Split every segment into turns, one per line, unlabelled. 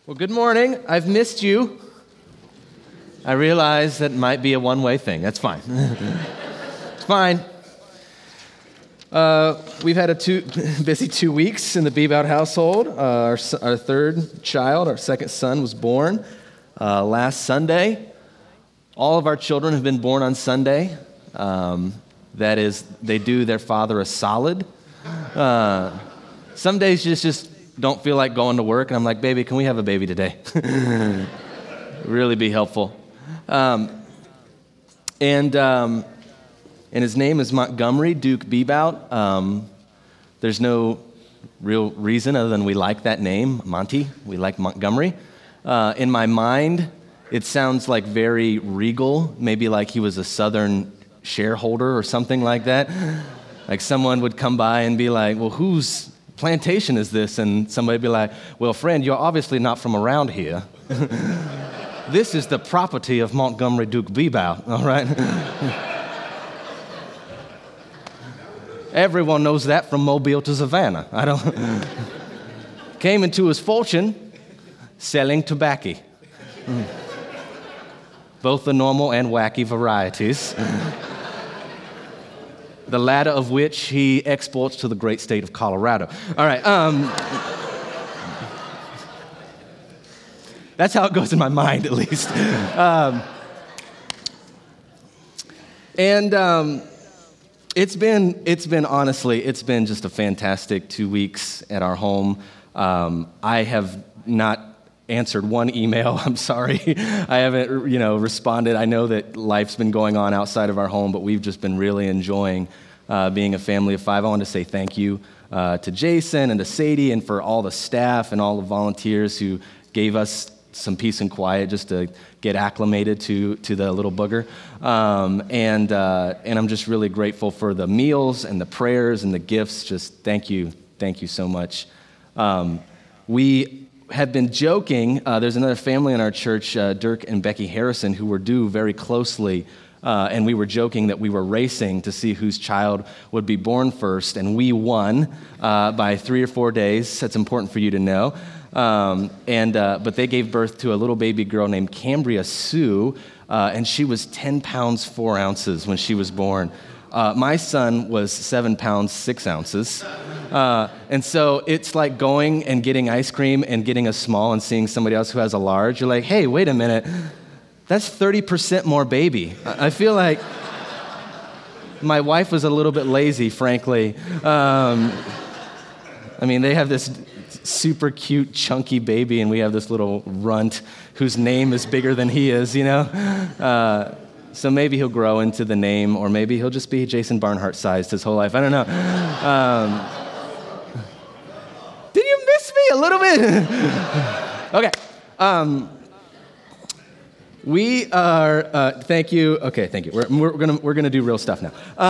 Well, good morning. I've missed you. I realize that might be a one-way thing. That's fine. It's fine. We've had a busy 2 weeks in the Bebout household. Our third child, our second son, was born last Sunday. All of our children have been born on Sunday. That is, they do their father a solid. Some days you just don't feel like going to work, and I'm like, baby, can we have a baby today? Really be helpful. And his name is Montgomery Duke Bebout. There's no real reason other than we like that name, Monty. We like Montgomery. In my mind, it sounds like very regal, maybe like he was a Southern shareholder or something like that. Like someone would come by and be like, well, whose plantation is this? And somebody would be like, well, friend, you're obviously not from around here. This is the property of Montgomery Duke Bebout, all right? Everyone knows that from Mobile to Savannah. Came into his fortune selling tobacco. Both the normal and wacky varieties. The latter of which he exports to the great state of Colorado. All right. That's how it goes in my mind, at least. It's been just a fantastic 2 weeks at our home. I have not answered one email. I'm sorry. I haven't, responded. I know that life's been going on outside of our home, but we've just been really enjoying being a family of five. I want to say thank you to Jason and to Sadie and for all the staff and all the volunteers who gave us some peace and quiet just to get acclimated to the little booger. And I'm just really grateful for the meals and the prayers and the gifts. Just thank you so much. We have been joking. There's another family in our church, Dirk and Becky Harrison, who were due very closely, and we were joking that we were racing to see whose child would be born first, and we won by 3 or 4 days. That's important for you to know. But they gave birth to a little baby girl named Cambria Sue, and she was 10 pounds 4 ounces when she was born. My son was 7 pounds 6 ounces. And so it's like going and getting ice cream and getting a small and seeing somebody else who has a large. You're like, hey, wait a minute. That's 30% more baby. I feel like my wife was a little bit lazy, frankly. They have this super cute, chunky baby, and we have this little runt whose name is bigger than he is, So maybe he'll grow into the name, or maybe he'll just be Jason Barnhart-sized his whole life. I don't know. Did you miss me a little bit? Okay. We are. Thank you. Okay, thank you. We're gonna do real stuff now.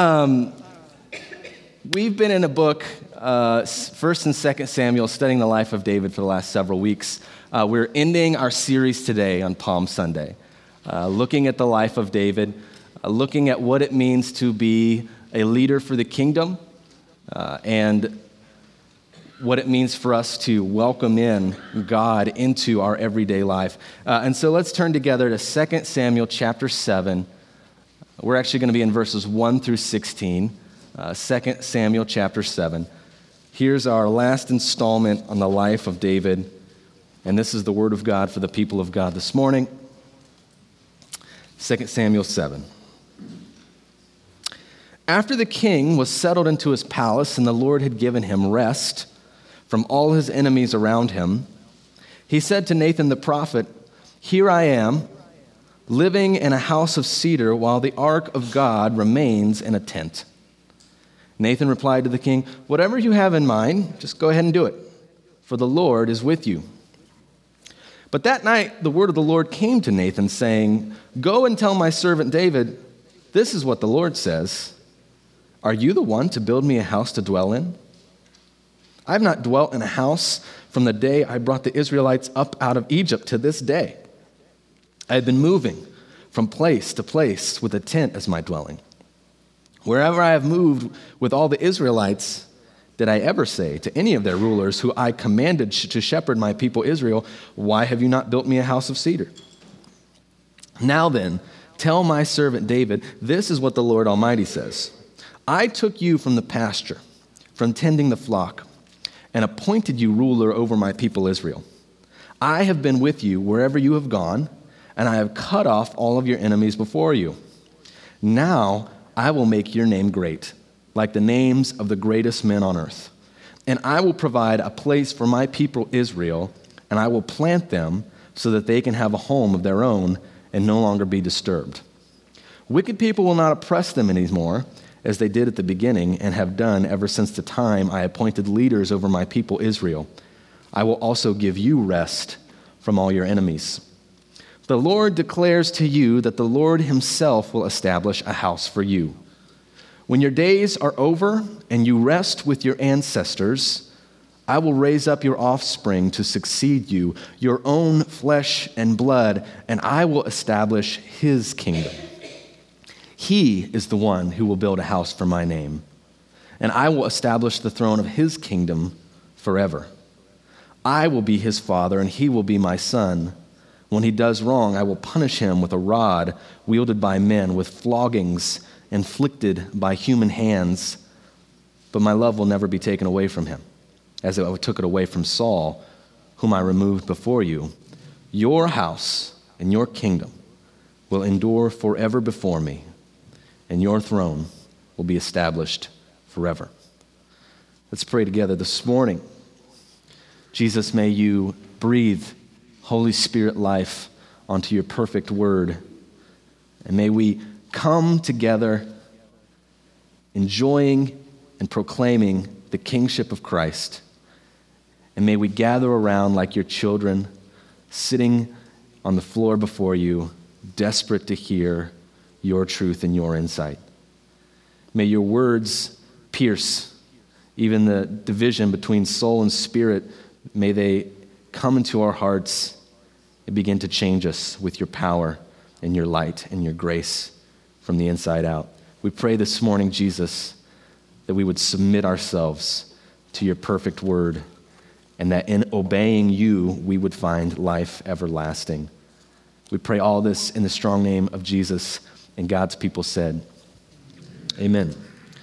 We've been in a book, 1st and 2nd Samuel, studying the life of David for the last several weeks. We're ending our series today on Palm Sunday. Looking at the life of David, looking at what it means to be a leader for the kingdom, and what it means for us to welcome in God into our everyday life. And so let's turn together to 2 Samuel chapter 7. We're actually going to be in verses 1 through 16, 2 Samuel chapter 7. Here's our last installment on the life of David, and this is the word of God for the people of God this morning. 2 Samuel 7. After the king was settled into his palace and the Lord had given him rest from all his enemies around him, he said to Nathan the prophet, "Here I am, living in a house of cedar while the ark of God remains in a tent." Nathan replied to the king, "Whatever you have in mind, just go ahead and do it, for the Lord is with you." But that night, the word of the Lord came to Nathan, saying, "Go and tell my servant David, this is what the Lord says. Are you the one to build me a house to dwell in? I have not dwelt in a house from the day I brought the Israelites up out of Egypt to this day. I have been moving from place to place with a tent as my dwelling. Wherever I have moved with all the Israelites, did I ever say to any of their rulers who I commanded to shepherd my people Israel, why have you not built me a house of cedar? Now then, tell my servant David, this is what the Lord Almighty says. I took you from the pasture, from tending the flock, and appointed you ruler over my people Israel. I have been with you wherever you have gone, and I have cut off all of your enemies before you. Now I will make your name great, like the names of the greatest men on earth. And I will provide a place for my people Israel, and I will plant them so that they can have a home of their own and no longer be disturbed. Wicked people will not oppress them anymore, as they did at the beginning and have done ever since the time I appointed leaders over my people Israel. I will also give you rest from all your enemies. The Lord declares to you that the Lord himself will establish a house for you. When your days are over and you rest with your ancestors, I will raise up your offspring to succeed you, your own flesh and blood, and I will establish his kingdom. He is the one who will build a house for my name, and I will establish the throne of his kingdom forever. I will be his father, and he will be my son. When he does wrong, I will punish him with a rod wielded by men, with floggings inflicted by human hands, but my love will never be taken away from him, as I took it away from Saul, whom I removed before you. Your house and your kingdom will endure forever before me, and your throne will be established forever. Let's pray together this morning. Jesus, may you breathe Holy Spirit life onto your perfect word, and may we come together enjoying and proclaiming the kingship of Christ. And may we gather around like your children, sitting on the floor before you, desperate to hear your truth and your insight. May your words pierce even the division between soul and spirit. May they come into our hearts and begin to change us with your power and your light and your grace from the inside out. We pray this morning, Jesus, that we would submit ourselves to your perfect word, and that in obeying you, we would find life everlasting. We pray all this in the strong name of Jesus, and God's people said, amen.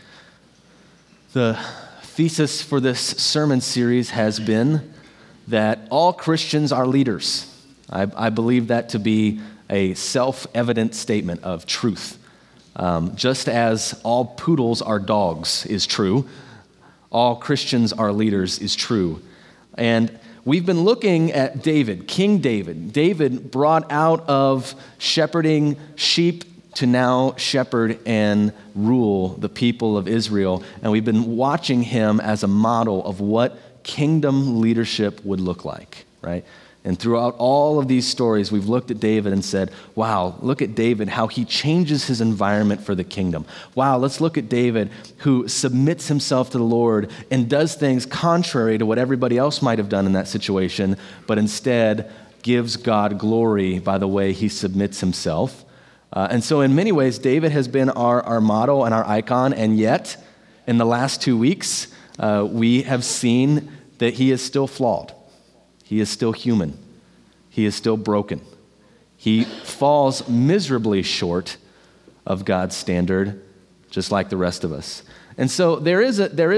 The thesis for this sermon series has been that all Christians are leaders. I believe that to be a self-evident statement of truth. Just as all poodles are dogs is true, all Christians are leaders is true. And we've been looking at David, King David. David brought out of shepherding sheep to now shepherd and rule the people of Israel. And we've been watching him as a model of what kingdom leadership would look like, right? And throughout all of these stories, we've looked at David and said, wow, look at David, how he changes his environment for the kingdom. Wow, let's look at David, who submits himself to the Lord and does things contrary to what everybody else might have done in that situation, but instead gives God glory by the way he submits himself. And so in many ways, David has been our model and our icon, and yet in the last 2 weeks, we have seen that he is still flawed. He is still human. He is still broken. He falls miserably short of God's standard, just like the rest of us. And so there is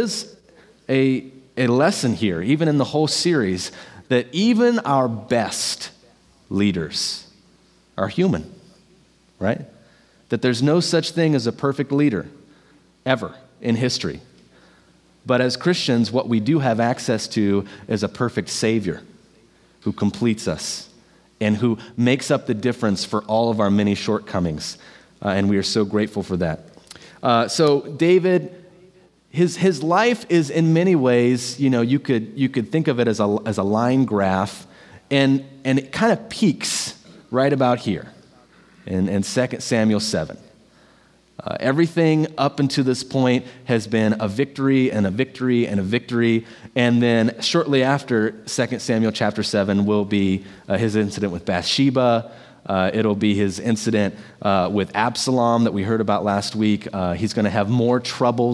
a lesson here, even in the whole series, that even our best leaders are human, right? That there's no such thing as a perfect leader, ever, in history. But as Christians, what we do have access to is a perfect Savior who completes us and who makes up the difference for all of our many shortcomings. And we are so grateful for that. So David, his life is in many ways, you could think of it as a line graph, and it kind of peaks right about here in 2 Samuel 7. Everything up until this point has been a victory and a victory and a victory. And then shortly after 2 Samuel chapter 7 will be his incident with Bathsheba. It'll be his incident with Absalom that we heard about last week. He's going to have more troubles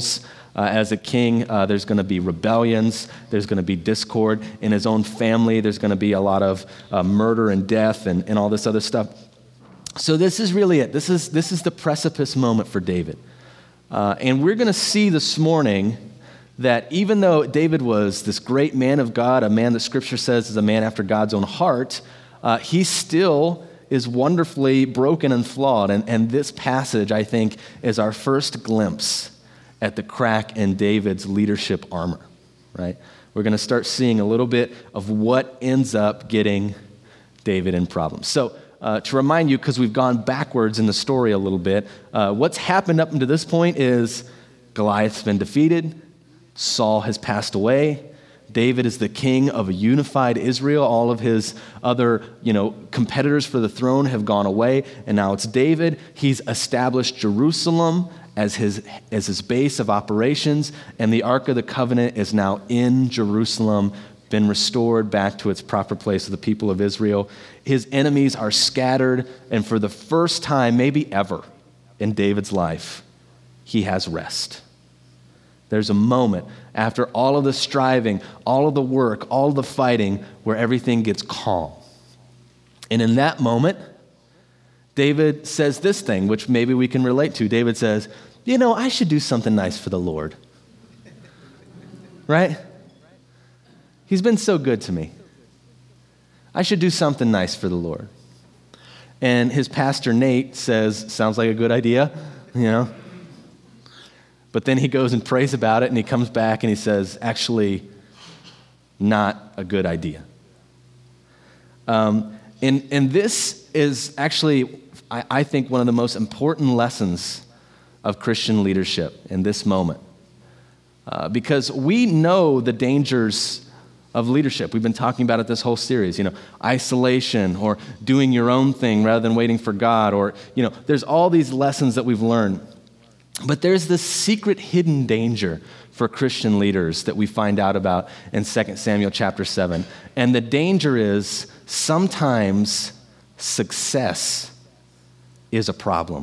As a king, there's going to be rebellions, there's going to be discord in his own family, there's going to be a lot of murder and death and all this other stuff. So this is really it. This is the precipice moment for David. And we're going to see this morning that even though David was this great man of God, a man that Scripture says is a man after God's own heart, he still is wonderfully broken and flawed. And this passage, I think, is our first glimpse at the crack in David's leadership armor, right? We're going to start seeing a little bit of what ends up getting David in problems. So to remind you, because we've gone backwards in the story a little bit, what's happened up until this point is Goliath's been defeated, Saul has passed away, David is the king of a unified Israel. All of his other, competitors for the throne have gone away, and now it's David. He's established Jerusalem as his base of operations, and the Ark of the Covenant is now in Jerusalem, been restored back to its proper place of the people of Israel. His enemies are scattered, and for the first time, maybe ever, in David's life, he has rest. There's a moment after all of the striving, all of the work, all of the fighting, where everything gets calm. And in that moment, David says this thing, which maybe we can relate to. David says, I should do something nice for the Lord. Right? He's been so good to me. I should do something nice for the Lord. And his pastor, Nate, says, sounds like a good idea, But then he goes and prays about it, and he comes back and he says, actually, not a good idea. And this is actually, I think, one of the most important lessons of Christian leadership in this moment. Because we know the dangers of leadership. We've been talking about it this whole series, isolation or doing your own thing rather than waiting for God, or, there's all these lessons that we've learned. But there's this secret hidden danger for Christian leaders that we find out about in 2 Samuel chapter 7. And the danger is sometimes success is a problem.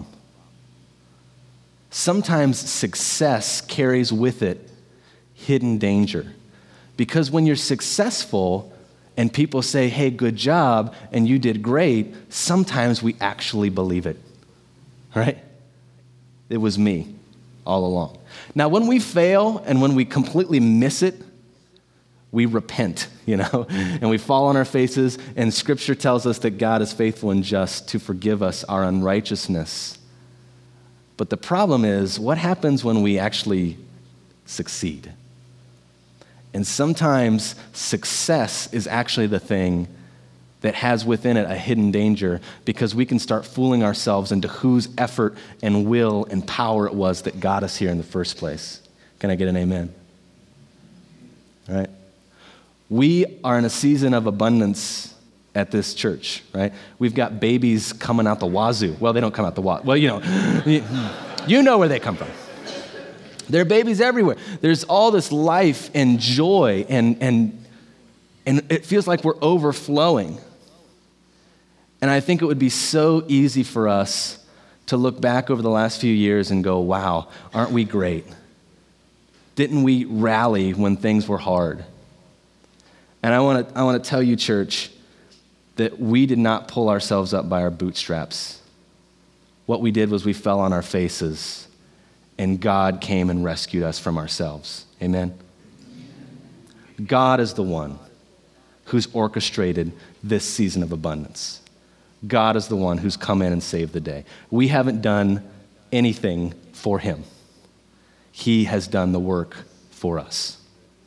Sometimes success carries with it hidden danger. Because when you're successful and people say, hey, good job, and you did great, sometimes we actually believe it, right? It was me all along. Now, when we fail and when we completely miss it, we repent, and we fall on our faces, and Scripture tells us that God is faithful and just to forgive us our unrighteousness. But the problem is, what happens when we actually succeed? And sometimes success is actually the thing that has within it a hidden danger, because we can start fooling ourselves into whose effort and will and power it was that got us here in the first place. Can I get an amen? All right. We are in a season of abundance at this church, right? We've got babies coming out the wazoo. Well, they don't come out the wazoo. Well, you know where they come from. There are babies everywhere. There's all this life and joy, and it feels like we're overflowing. And I think it would be so easy for us to look back over the last few years and go, wow, aren't we great? Didn't we rally when things were hard? And I want to tell you, church, that we did not pull ourselves up by our bootstraps. What we did was we fell on our faces, and God came and rescued us from ourselves. Amen? God is the one who's orchestrated this season of abundance. God is the one who's come in and saved the day. We haven't done anything for him. He has done the work for us.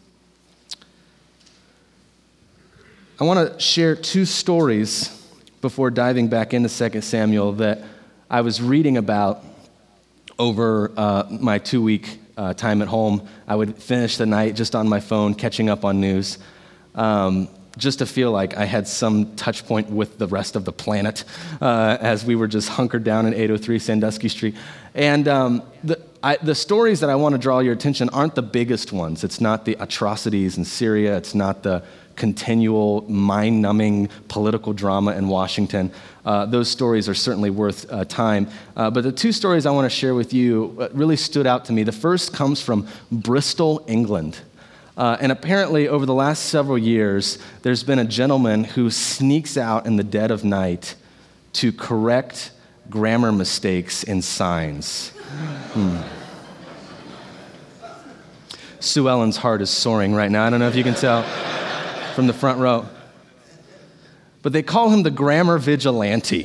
I want to share two stories before diving back into 2 Samuel that I was reading about over my 2-week time at home. I would finish the night just on my phone, catching up on news, just to feel like I had some touch point with the rest of the planet as we were just hunkered down in 803 Sandusky Street. And the stories that I want to draw your attention aren't the biggest ones. It's not the atrocities in Syria. It's not the continual, mind-numbing political drama in Washington. Those stories are certainly worth time. But the two stories I want to share with you really stood out to me. The first comes from Bristol, England. And apparently, over the last several years, there's been a gentleman who sneaks out in the dead of night to correct grammar mistakes in signs. Sue Ellen's heart is soaring right now. I don't know if you can tell from the front row. But they call him the grammar vigilante.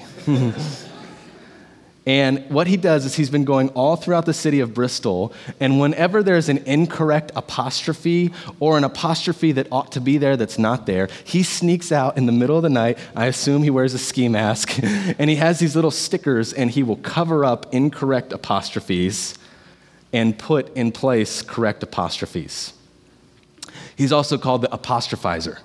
And what he does is he's been going all throughout the city of Bristol, and whenever there's an incorrect apostrophe or an apostrophe that ought to be there that's not there, he sneaks out in the middle of the night. I assume he wears a ski mask, and he has these little stickers, and he will cover up incorrect apostrophes and put in place correct apostrophes. He's also called the apostrophizer.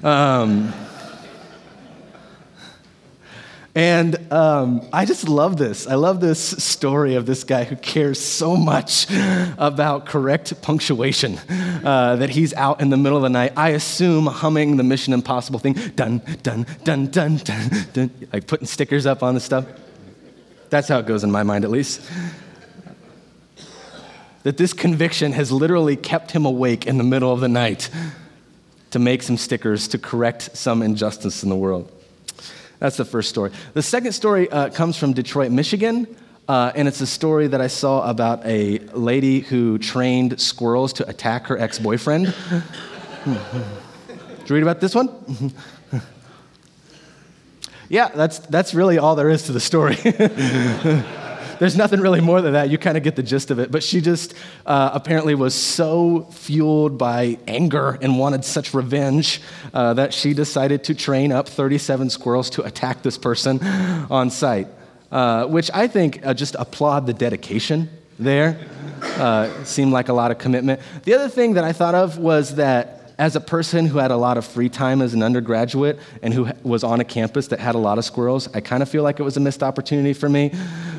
And I just love this. I love this story of this guy who cares so much about correct punctuation that he's out in the middle of the night, I assume humming the Mission Impossible thing, dun, dun, dun, dun, dun, dun, like putting stickers up on the stuff. That's how it goes in my mind, at least. That this conviction has literally kept him awake in the middle of the night to make some stickers to correct some injustice in the world. That's the first story. The second story comes from Detroit, Michigan, and it's a story that I saw about a lady who trained squirrels to attack her ex-boyfriend. Did you read about this one? Yeah, that's really all there is to the story. There's nothing really more than that. You kind of get the gist of it. But she just apparently was so fueled by anger and wanted such revenge that she decided to train up 37 squirrels to attack this person on sight, which I think just applaud the dedication there. Seemed like a lot of commitment. The other thing that I thought of was that as a person who had a lot of free time as an undergraduate and who was on a campus that had a lot of squirrels, I kind of feel like it was a missed opportunity for me.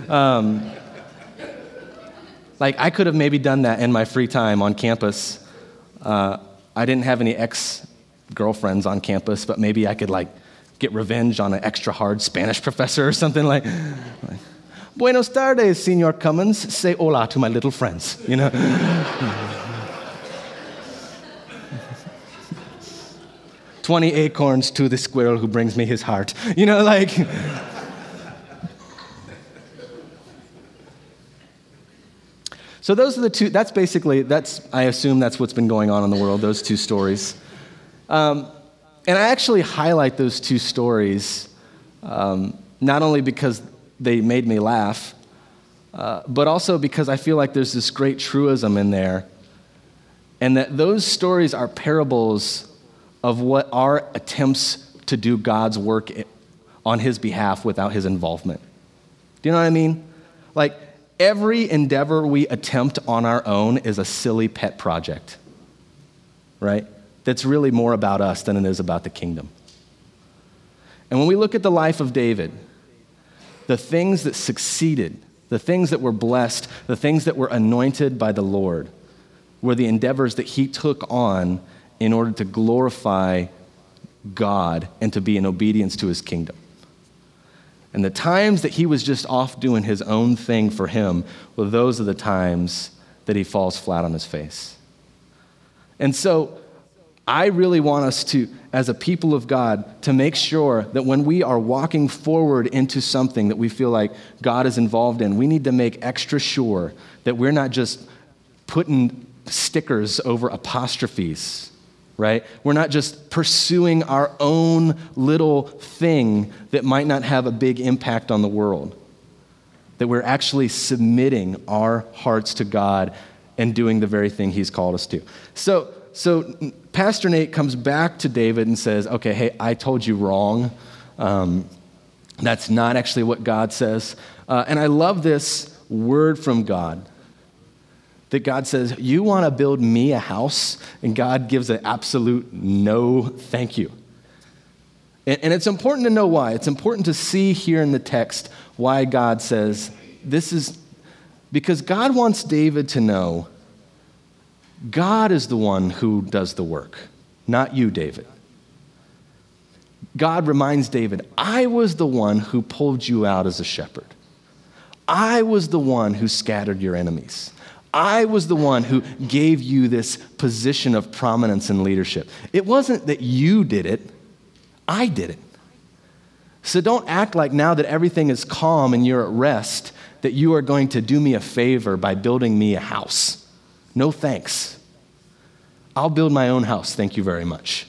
Like I could have maybe done that in my free time on campus. I didn't have any ex-girlfriends on campus, but maybe I could like get revenge on an extra hard Spanish professor or something like Buenos tardes, Senor Cummins. Say hola to my little friends, you know? 20 acorns to the squirrel who brings me his heart. You know, like... So those are the two, I assume that's what's been going on in the world, those two stories. And I actually highlight those two stories, not only because they made me laugh, but also because I feel like there's this great truism in there, and that those stories are parables of what our attempts to do God's work on his behalf without his involvement. Do you know what I mean? Like, every endeavor we attempt on our own is a silly pet project, right? That's really more about us than it is about the kingdom. And when we look at the life of David, the things that succeeded, the things that were blessed, the things that were anointed by the Lord were the endeavors that he took on in order to glorify God and to be in obedience to his kingdom. And the times that he was just off doing his own thing for him, well, those are the times that he falls flat on his face. And so I really want us to, as a people of God, to make sure that when we are walking forward into something that we feel like God is involved in, we need to make extra sure that we're not just putting stickers over apostrophes, right? We're not just pursuing our own little thing that might not have a big impact on the world. That we're actually submitting our hearts to God and doing the very thing he's called us to. So Pastor Nate comes back to David and says, okay, hey, I told you wrong. That's not actually what God says. And I love this word from God. That God says, you want to build me a house? And God gives an absolute no thank you. And it's important to know why. It's important to see here in the text why God says, this is because God wants David to know God is the one who does the work, not you, David. God reminds David, I was the one who pulled you out as a shepherd. I was the one who scattered your enemies. I was the one who gave you this position of prominence and leadership. It wasn't that you did it, I did it. So don't act like now that everything is calm and you're at rest, that you are going to do me a favor by building me a house. No thanks. I'll build my own house, thank you very much.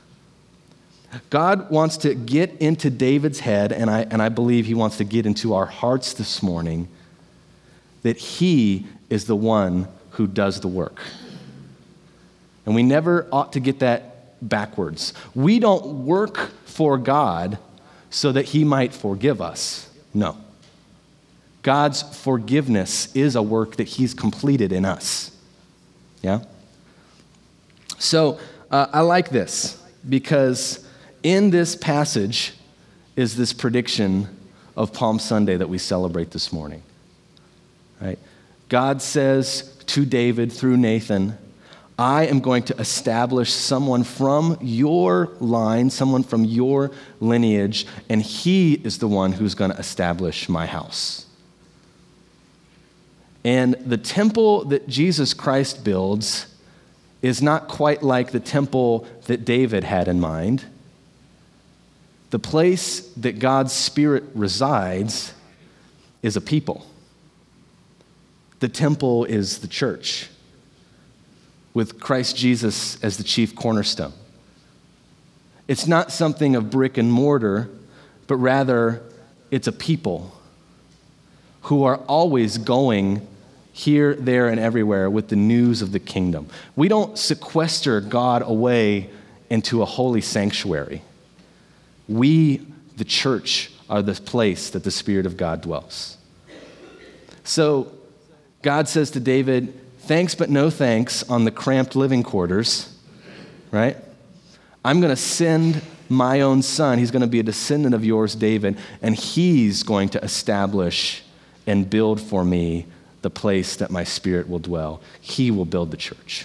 God wants to get into David's head, and I believe he wants to get into our hearts this morning, that he is the one who does the work. And we never ought to get that backwards. We don't work for God so that he might forgive us. No. God's forgiveness is a work that he's completed in us. Yeah? So I like this because in this passage is this prediction of Palm Sunday that we celebrate this morning. Right? God says to David through Nathan, I am going to establish someone from your line, someone from your lineage, and he is the one who's going to establish my house. And the temple that Jesus Christ builds is not quite like the temple that David had in mind. The place that God's Spirit resides is a people. The temple is the church, with Christ Jesus as the chief cornerstone. It's not something of brick and mortar, but rather it's a people who are always going here, there, and everywhere with the news of the kingdom. We don't sequester God away into a holy sanctuary. We, the church, are the place that the Spirit of God dwells. So God says to David, thanks but no thanks on the cramped living quarters, right? I'm going to send my own son. He's going to be a descendant of yours, David, and he's going to establish and build for me the place that my Spirit will dwell. He will build the church.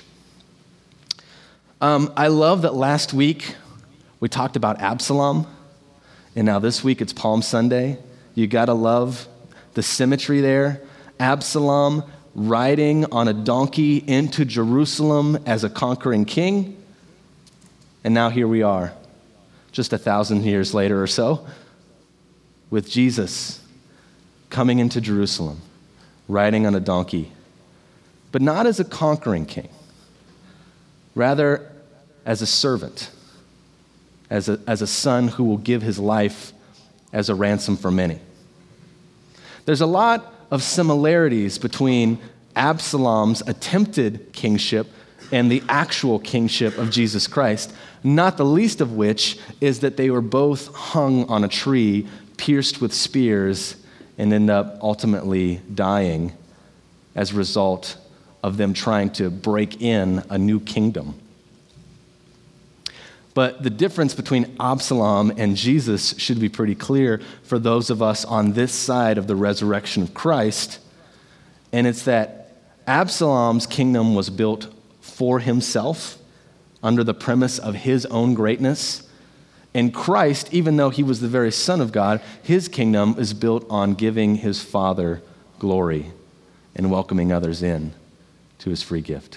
I love that last week we talked about Absalom, and now this week it's Palm Sunday. You got to love the symmetry there. Absalom riding on a donkey into Jerusalem as a conquering king. And now here we are, just 1,000 years later or so, with Jesus coming into Jerusalem, riding on a donkey, but not as a conquering king, rather as a servant, as a son who will give his life as a ransom for many. There's a lot of similarities between Absalom's attempted kingship and the actual kingship of Jesus Christ, not the least of which is that they were both hung on a tree, pierced with spears, and end up ultimately dying as a result of them trying to break in a new kingdom. But the difference between Absalom and Jesus should be pretty clear for those of us on this side of the resurrection of Christ, and it's that Absalom's kingdom was built for himself under the premise of his own greatness. And Christ, even though he was the very Son of God, his kingdom is built on giving his Father glory and welcoming others in to his free gift.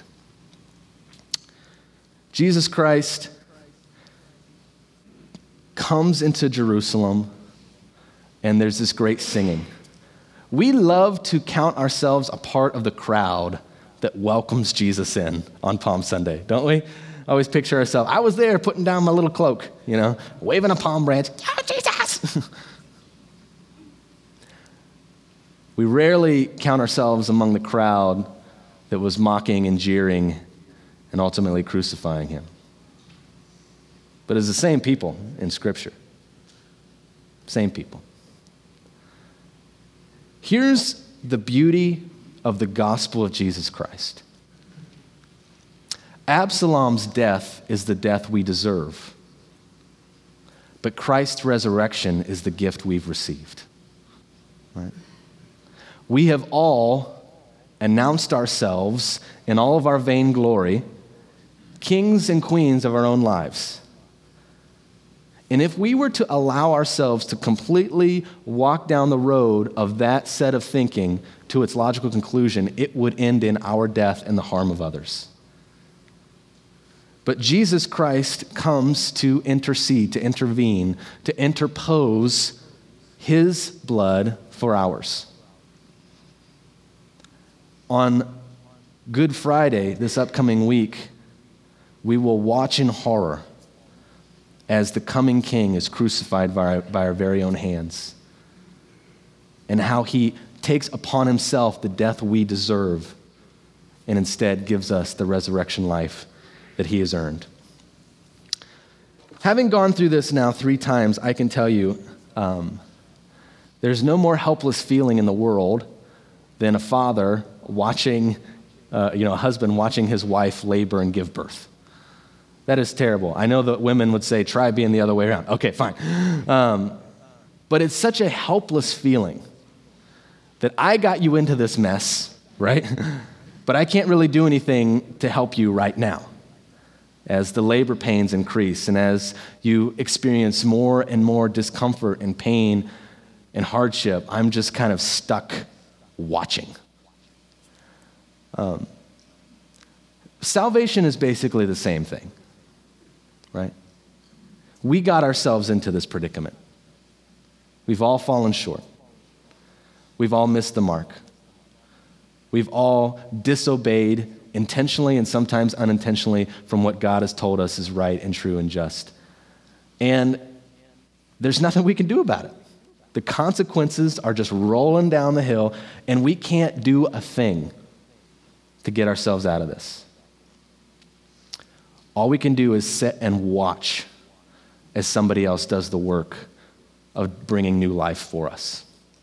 Jesus Christ comes into Jerusalem, and there's this great singing. We love to count ourselves a part of the crowd that welcomes Jesus in on Palm Sunday, don't we? I always picture ourselves, I was there putting down my little cloak, waving a palm branch. Oh, Jesus! We rarely count ourselves among the crowd that was mocking and jeering and ultimately crucifying him. But it's the same people in Scripture. Same people. Here's the beauty of the gospel of Jesus Christ. Absalom's death is the death we deserve, but Christ's resurrection is the gift we've received. Right? We have all announced ourselves in all of our vainglory, kings and queens of our own lives. And if we were to allow ourselves to completely walk down the road of that set of thinking to its logical conclusion, it would end in our death and the harm of others. But Jesus Christ comes to intercede, to intervene, to interpose his blood for ours. On Good Friday, this upcoming week, we will watch in horror as the coming King is crucified by our very own hands, and how he takes upon himself the death we deserve and instead gives us the resurrection life that he has earned. Having gone through this now 3 times, I can tell you there's no more helpless feeling in the world than a father watching, a husband watching his wife labor and give birth. That is terrible. I know that women would say, try being the other way around. Okay, fine. But it's such a helpless feeling that I got you into this mess, right? But I can't really do anything to help you right now. As the labor pains increase and as you experience more and more discomfort and pain and hardship, I'm just kind of stuck watching. Salvation is basically the same thing, right? We got ourselves into this predicament. We've all fallen short. We've all missed the mark. We've all disobeyed intentionally and sometimes unintentionally from what God has told us is right and true and just. And there's nothing we can do about it. The consequences are just rolling down the hill, and we can't do a thing to get ourselves out of this. All we can do is sit and watch as somebody else does the work of bringing new life for us.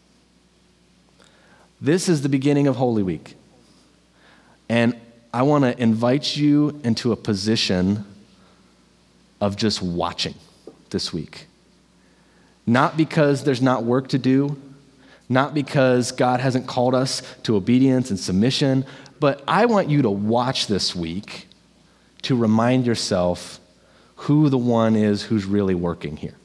This is the beginning of Holy Week. And I want to invite you into a position of just watching this week. Not because there's not work to do, not because God hasn't called us to obedience and submission, but I want you to watch this week to remind yourself who the one is who's really working here.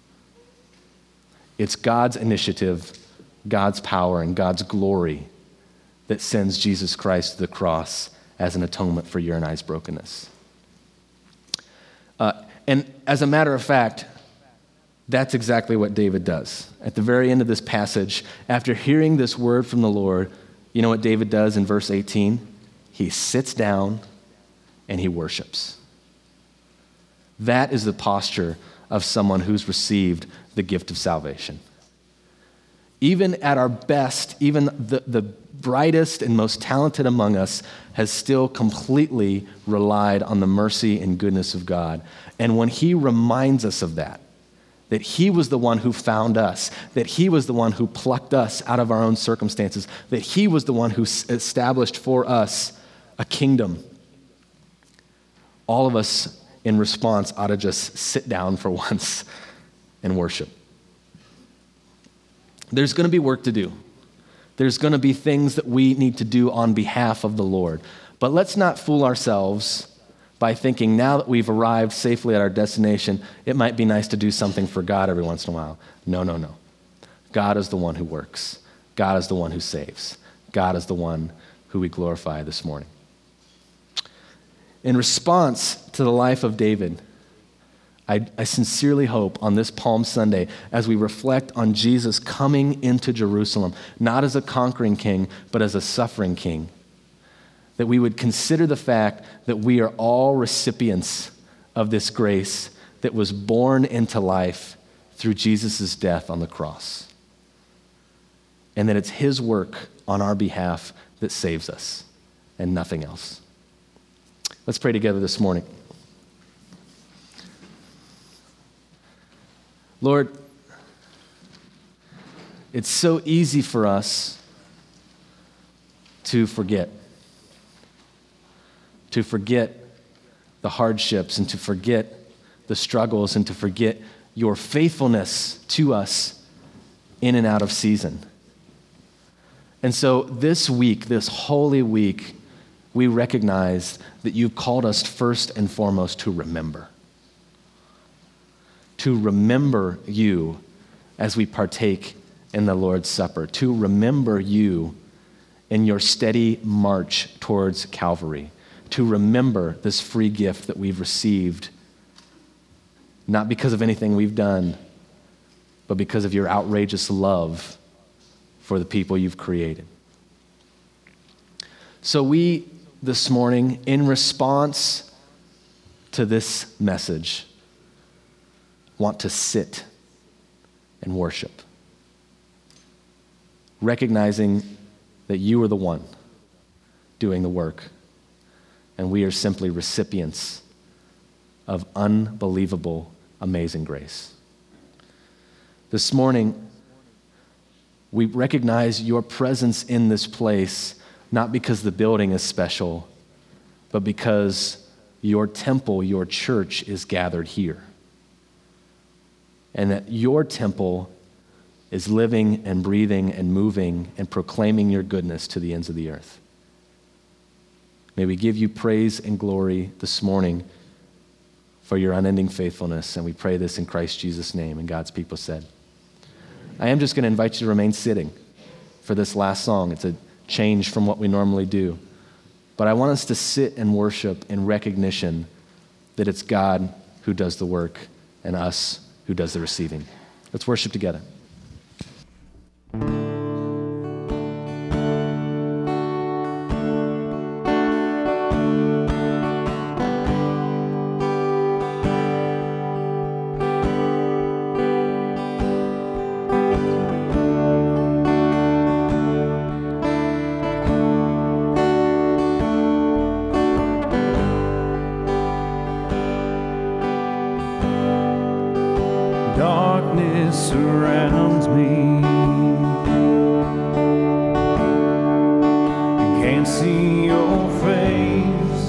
It's God's initiative, God's power, and God's glory that sends Jesus Christ to the cross as an atonement for your and I's brokenness. And as a matter of fact, that's exactly what David does. At the very end of this passage, after hearing this word from the Lord, you know what David does in verse 18? He sits down and he worships. That is the posture of someone who's received the gift of salvation. Even at our best, even the brightest and most talented among us has still completely relied on the mercy and goodness of God. And when he reminds us of that he was the one who found us, that he was the one who plucked us out of our own circumstances, that he was the one who established for us a kingdom, all of us in response ought to just sit down for once and worship. There's going to be work to do. There's going to be things that we need to do on behalf of the Lord. But let's not fool ourselves by thinking now that we've arrived safely at our destination, it might be nice to do something for God every once in a while. No. God is the one who works. God is the one who saves. God is the one who we glorify this morning. In response to the life of David, I sincerely hope on this Palm Sunday, as we reflect on Jesus coming into Jerusalem, not as a conquering king, but as a suffering king, that we would consider the fact that we are all recipients of this grace that was born into life through Jesus' death on the cross. And that it's his work on our behalf that saves us and nothing else. Let's pray together this morning. Lord, it's so easy for us to forget the hardships and to forget the struggles and to forget your faithfulness to us in and out of season. And so this week, this holy week, we recognize that you've called us first and foremost to remember to remember you as we partake in the Lord's Supper, to remember you in your steady march towards Calvary, to remember this free gift that we've received, not because of anything we've done, but because of your outrageous love for the people you've created. So we, this morning, in response to this message, want to sit and worship, recognizing that you are the one doing the work, and we are simply recipients of unbelievable, amazing grace. This morning, we recognize your presence in this place, not because the building is special, but because your temple, your church, is gathered here. And that your temple is living and breathing and moving and proclaiming your goodness to the ends of the earth. May we give you praise and glory this morning for your unending faithfulness, and we pray this in Christ Jesus' name, and God's people said. I am just going to invite you to remain sitting for this last song. It's a change from what we normally do. But I want us to sit and worship in recognition that it's God who does the work and us who does the receiving. Let's worship together.
Darkness surrounds me. I can't see your face.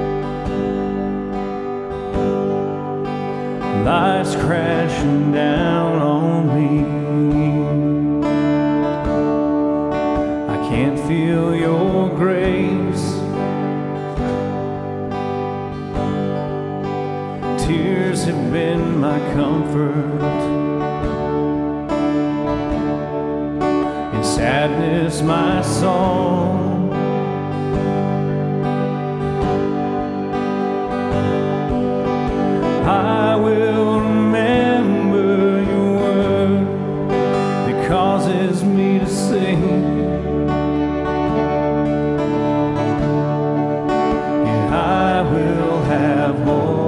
Lights crashing down on me. I can't feel your grace. Tears have been my comfort. In sadness, my song. I will remember your word that causes me to sing. And I will have hope.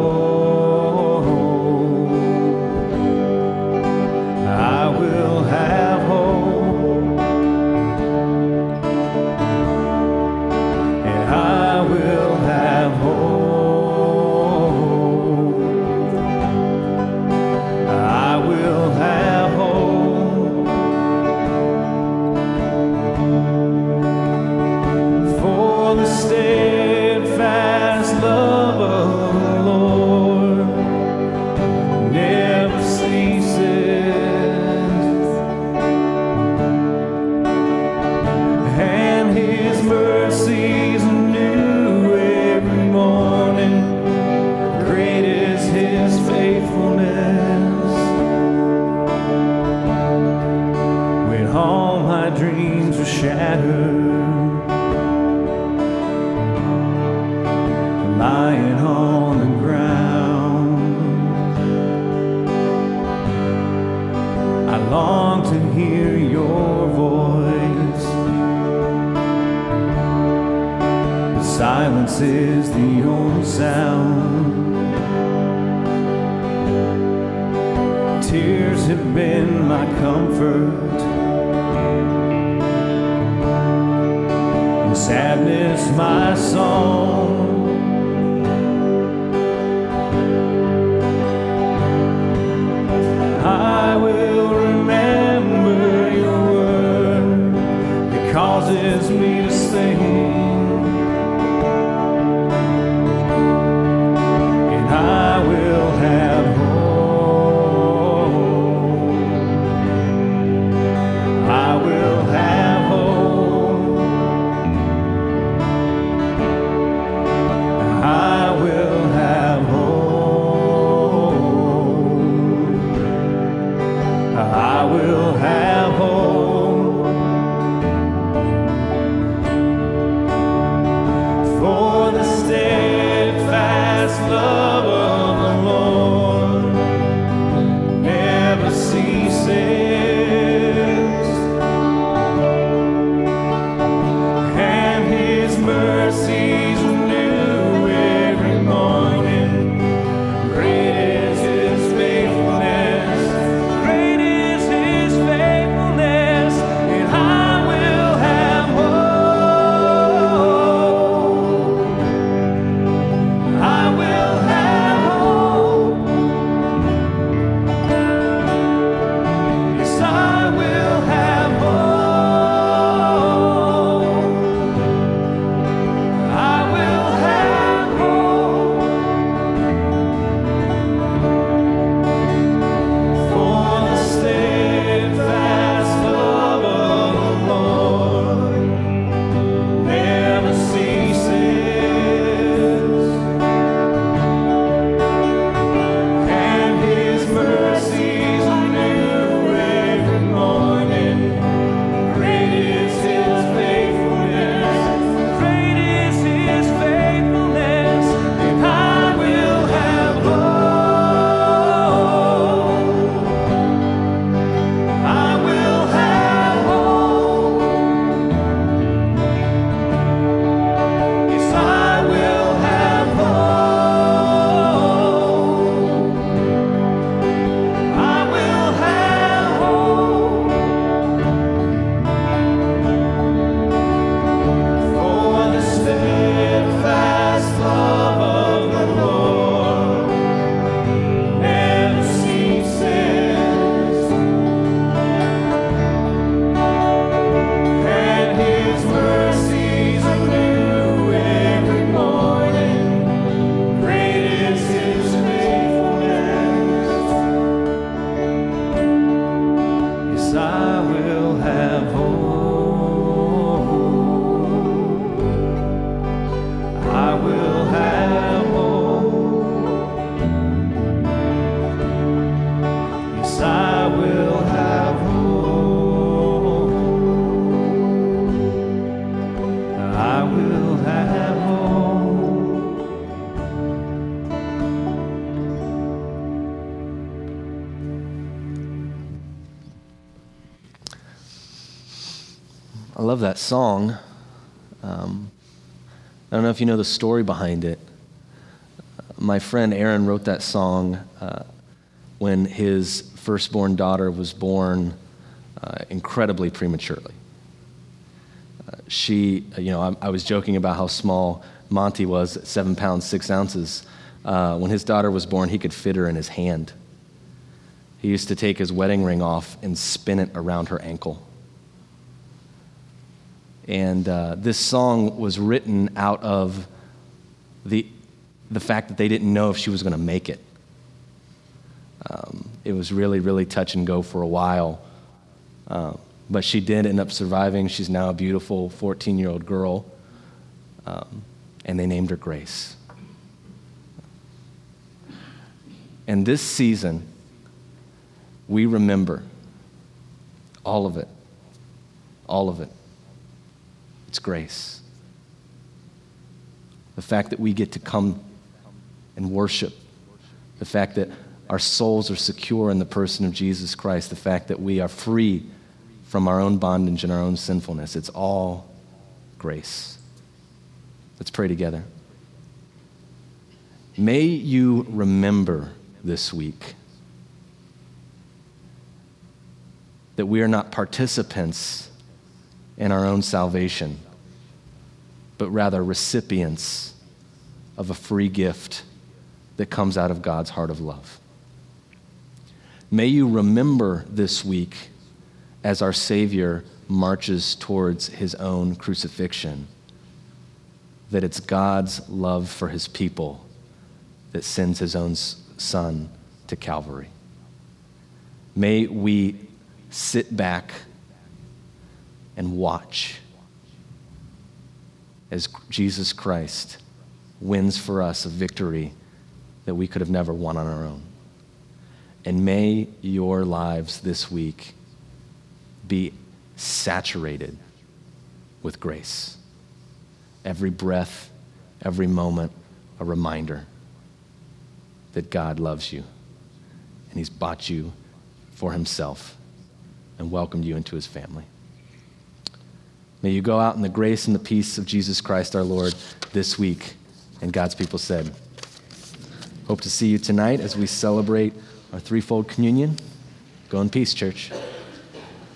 Lying on the ground, I long to hear your voice. But silence is the only sound. Tears have been my comfort. In sadness, my song. I will remember your word that causes me to sing. And I will have hope. I will have hope. I will have hope. For the steadfast love of the Lord never ceases. Mercies new every morning. Great is His faithfulness. Great is His faithfulness. And I will have hope. I will have hope. Yes, I will have hope.
I love that song. I don't know if you know the story behind it. My friend Aaron wrote that song when his firstborn daughter was born incredibly prematurely. I was joking about how small Monty was, 7 pounds, 6 ounces. When his daughter was born, he could fit her in his hand. He used to take his wedding ring off and spin it around her ankle. And this song was written out of the fact that they didn't know if she was going to make it. It was really, really touch and go for a while. But she did end up surviving. She's now a beautiful 14-year-old girl. And they named her Grace. And this season, we remember all of it. All of it. It's grace. The fact that we get to come and worship. The fact that our souls are secure in the person of Jesus Christ. The fact that we are free from our own bondage and our own sinfulness. It's all grace. Let's pray together. May you remember this week that we are not participants in our own salvation, but rather recipients of a free gift that comes out of God's heart of love. May you remember this week as our Savior marches towards his own crucifixion, that it's God's love for his people that sends his own Son to Calvary. May we sit back and watch as Jesus Christ wins for us a victory that we could have never won on our own. And may your lives this week be saturated with grace. Every breath, every moment, a reminder that God loves you and he's bought you for himself and welcomed you into his family. May you go out in the grace and the peace of Jesus Christ our Lord this week. And God's people said, hope to see you tonight as we celebrate our threefold communion. Go in peace, church.